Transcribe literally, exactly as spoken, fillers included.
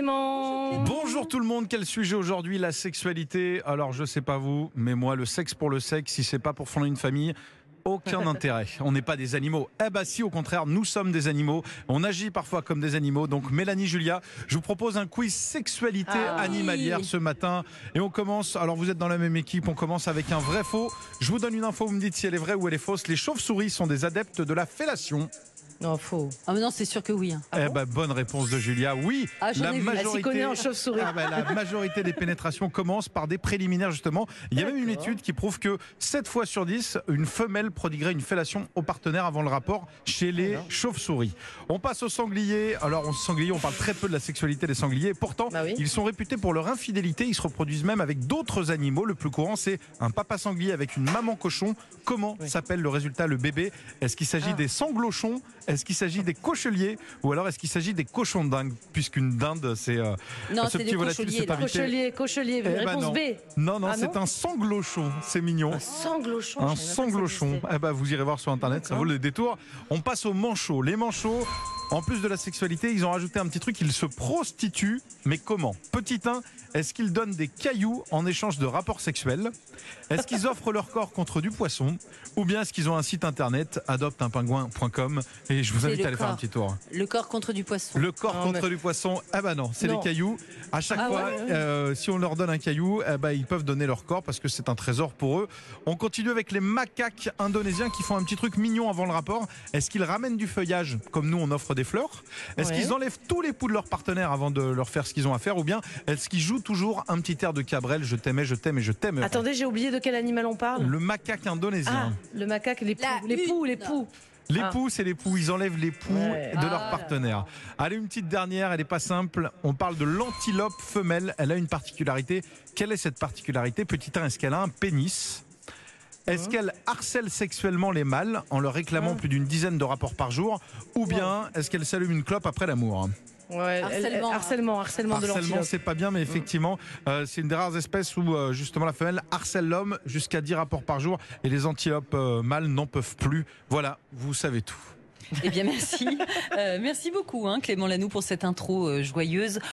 Clément. Bonjour tout le monde, quel sujet aujourd'hui? La sexualité. Alors je sais pas vous, mais moi le sexe pour le sexe, si c'est pas pour fonder une famille, aucun intérêt. On n'est pas des animaux. Eh bah si, au contraire, nous sommes des animaux. On agit parfois comme des animaux. Donc Mélanie, Julia, je vous propose un quiz sexualité Ah, animalière oui. ce matin. Et on commence, alors vous êtes dans la même équipe, on commence avec un vrai faux. Je vous donne une info, vous me dites si elle est vraie ou elle est fausse. Les chauves-souris sont des adeptes de la fellation. Non, faux. Ah mais non, c'est sûr que oui. Hein. Eh ben, bonne réponse de Julia. Oui, Ah, j'en la ai vu. Elle Elle s'y majorité. connaît en chauve-souris. Ah ben, la majorité des pénétrations commencent par des préliminaires justement. Il y a même une D'accord. étude qui prouve que sept fois sur dix, une femelle prodiguerait une fellation au partenaire avant le rapport chez les Alors. chauves-souris. On passe aux sangliers. Alors, on sangliers, on parle très peu de la sexualité des sangliers. Pourtant, Bah oui. ils sont réputés pour leur infidélité. Ils se reproduisent même avec d'autres animaux. Le plus courant, c'est un papa sanglier avec une maman cochon. Comment Oui. s'appelle le résultat, le bébé? Est-ce qu'il s'agit Ah. des sanglochons? Est-ce qu'il s'agit des cocheliers? Ou alors est-ce qu'il s'agit des cochons de dingue? Puisqu'une dinde, c'est euh, Non, ce c'est petit des volatile, cocheliers, c'est pas là. invité. Cochelier, cochelier. Eh ben Réponse non. B. Non, non, Ah c'est non un sanglochon. C'est mignon. Un sanglochon. Un je savais même pas que ça sanglochon. existait. Eh ben, vous irez voir sur internet, ça D'accord. vaut le détour. On passe aux manchots. Les manchots, en plus de la sexualité, ils ont rajouté un petit truc, ils se prostituent. Mais comment? Petit un, est-ce qu'ils donnent des cailloux en échange de rapports sexuels? Est-ce qu'ils offrent leur corps contre du poisson? Ou bien est-ce qu'ils ont un site internet, adopte un pingouin point com? Et je vous C'est invite le à aller faire un corps. petit tour. Le corps contre du poisson. Le corps Non, contre mais- du poisson, ah bah non, c'est les Non. cailloux. À chaque Ah fois, ouais, ouais. euh, si on leur donne un caillou, eh bah, ils peuvent donner leur corps parce que c'est un trésor pour eux. On continue avec les macaques indonésiens qui font un petit truc mignon avant le rapport. Est-ce qu'ils ramènent du feuillage comme nous on offre des fleurs? Est-ce Ouais. qu'ils enlèvent tous les poux de leur partenaire avant de leur faire ce qu'ils ont à faire? Ou bien est-ce qu'ils jouent toujours un petit air de Cabrel, je t'aimais, je t'aime et je t'aime? Attendez, j'ai oublié de quel animal on parle. Le macaque Ah, indonésien. le macaque, les poux, La les poux, les une. poux. Les Ah. poux, c'est les poux. Ils enlèvent les poux Ouais. de leur Ah. partenaire. Allez, une petite dernière, elle n'est pas simple. On parle de l'antilope femelle. Elle a une particularité. Quelle est cette particularité? Petit un, est-ce qu'elle a un pénis? Est-ce qu'elle harcèle sexuellement les mâles en leur réclamant Ah. plus d'une dizaine de rapports par jour? Ou bien est-ce qu'elle s'allume une clope après l'amour? Ouais, elle- elle- Harcèlement. harcèlement, harcèlement de Harcèlement, l'antilope. c'est pas bien, mais effectivement, euh, c'est une des rares espèces où euh, justement la femelle harcèle l'homme jusqu'à dix rapports par jour et les antilopes euh, mâles n'en peuvent plus. Voilà, vous savez tout. Eh bien, merci. Euh, merci beaucoup, hein, Clément Lanoux, pour cette intro euh, joyeuse.